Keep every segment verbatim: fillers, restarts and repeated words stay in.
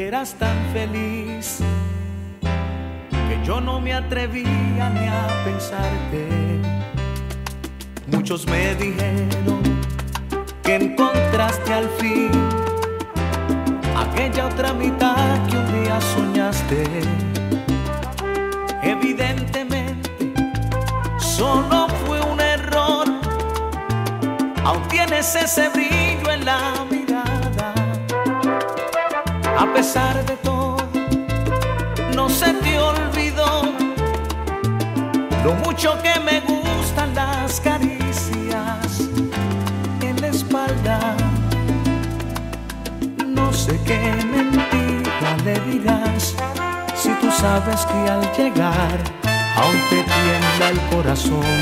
eras tan feliz que yo no me atrevía ni a pensarte. Muchos me dijeron que encontraste al fin aquella otra mitad que un día soñaste. Evidentemente solo fue un error, aún tienes ese brillo en la mirada. A pesar de todo, no se te olvidó lo mucho que me gustan las caricias en la espalda. No sé qué mentira le dirás si tú sabes que al llegar aún te tiembla el corazón.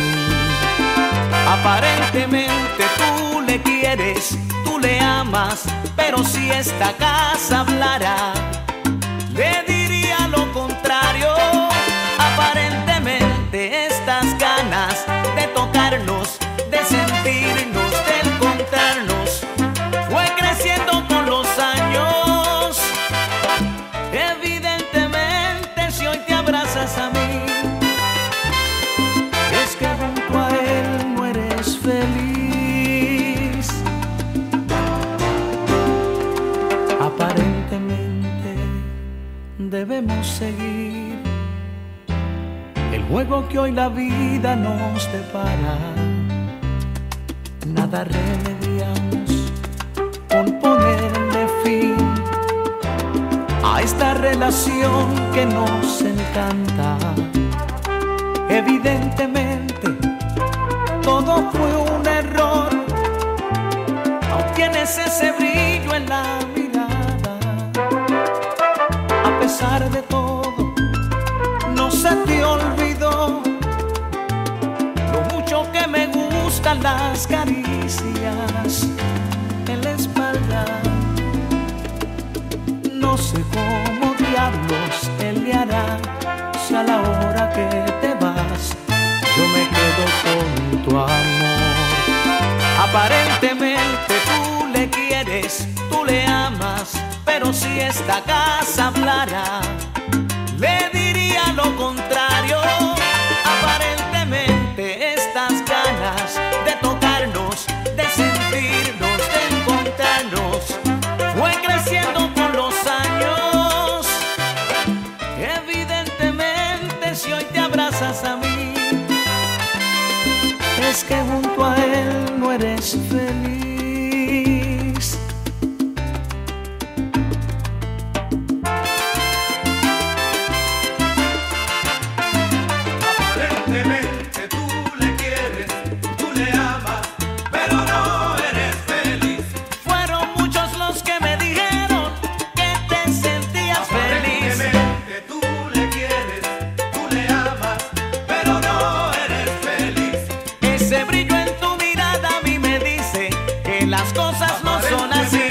Aparentemente tú le quieres, tú le amas, pero si esta casa hablara, le diría lo contrario. Aparentemente estas ganas de tocarnos, de sentirnos, de encontrarnos, fue creciendo con los años. Evidentemente si hoy te abrazas a mí, es que junto a él no eres feliz. Aparentemente debemos seguir el juego que hoy la vida nos depara. Nada remediamos con ponerle fin a esta relación que nos encanta. Evidentemente todo fue un error, aún tienes ese brillo en la mirada. A pesar de todo, no se te olvidó lo mucho que me gustan las caricias en la espalda. No sé cómo diablos él le hará si a la hora que te vas yo me quedo con tu amor. Aparentemente tú le quieres, tú le amas, pero si esta casa hablara, le diría lo contrario. Aparentemente estas ganas de tocarnos, de sentirnos, de encontrarnos, fue creciendo con los años. Evidentemente si hoy te abrazas a mí, es que junto a él no eres feliz. Aparentemente tú le quieres, tú le amas, pero no eres feliz. Fueron muchos los que me dijeron que te sentías feliz. Aparentemente tú le quieres, tú le amas, pero no eres feliz. Ese brillo en tu mirada a mí me dice que las cosas no son así.